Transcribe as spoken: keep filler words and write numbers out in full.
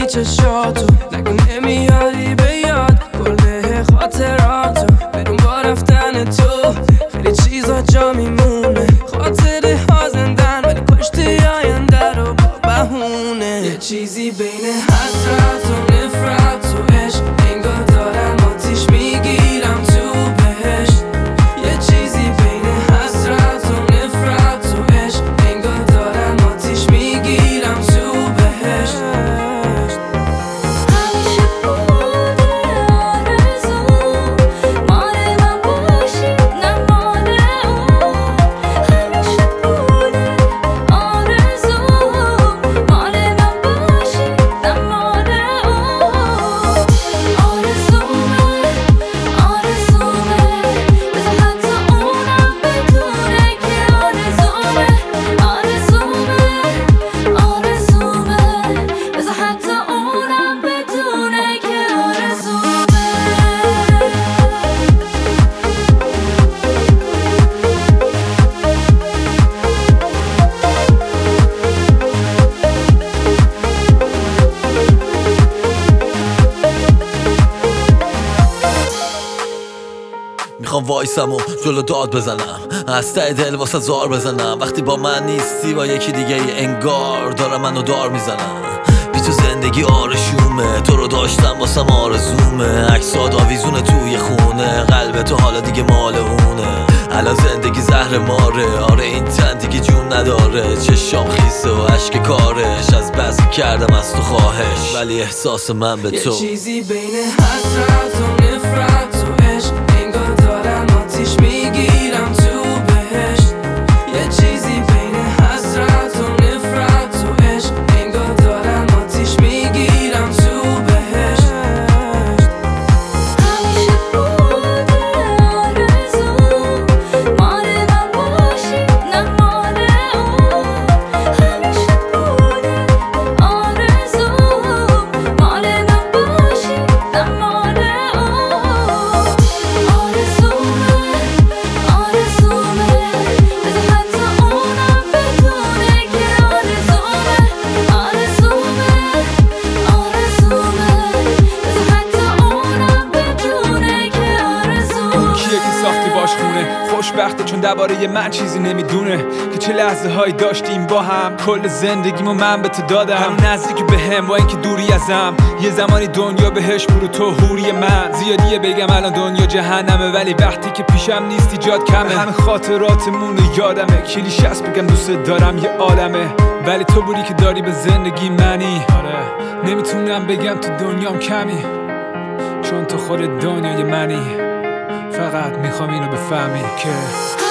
چشاتو، نگو نمیاری به یاد کل خاطراتو. برون با رفتن تو خیلی چیزا جا میمونه، خاطره ها زندن ولی پشت آینده رو با بهونه. یه چیزی بین حسرت و نفرت و عشق، انگار دارم آتیش میگیرم تو بهشت. یه چیزی بین حسرت و نفرت و عشق، انگار دارم آتیش میگیرم تو بهشت. میخوام وایسم و جلو داد بزنم، از ته دل واسه زار بزنم. وقتی با من نیستی با یکی دیگه ای انگار دارم منو دار میزنم. بی تو زندگی آرشومه، تو رو داشتم واسم آرزومه. عکسات آویزونه توی خونه، قلب تو حالا دیگه مال اونه. الان زندگی زهر ماره، آره این تن دیگه جون نداره. چشام خیسه و عشق کارش، از بس کردم از تو خواهش ولی احساس من به تو. یه چیزی بین حسرت و نفرت و عشق، انگار دارم آتیش میگیرم تو بهشت. یه چیزی بین حسرت و نفرت و عشق، انگار دارم آتیش میگیرم تو بهشت. همیشه بوده آرزو مال من باشی نه مال اون. همیشه بوده آرزو مال من باشی نه مال اون. آرزومه آرزومه بذار حتی اونم بدونه که آرزومه. آرزومه آرزومه بذار حتی اونم بدونه که آرزومه. اون کیه که ساختی باش خونه، خوشبخته چون درباره من چیزی نمیدونه که چه لحظه هایی داشتیم با هم. کل زندگیمو من به تو دادم، هنو نزدیک به هم با اینکه دوری ازم. یه زمانی دنیا بهش برو تو حوری من. زیادیه بگم الان دنیا جهنمه، ولی وقتی که پیشم نیستی جات کمه. همه خاطراتمون یادمه، کلیشه است بگم دوست دارم یه عالمه، ولی تو بودی که داری به زندگی منی. آره نمیتونم بگم تو دنیام کمی، چون تو خود دنیای منی. فقط میخوام اینو بفهمی که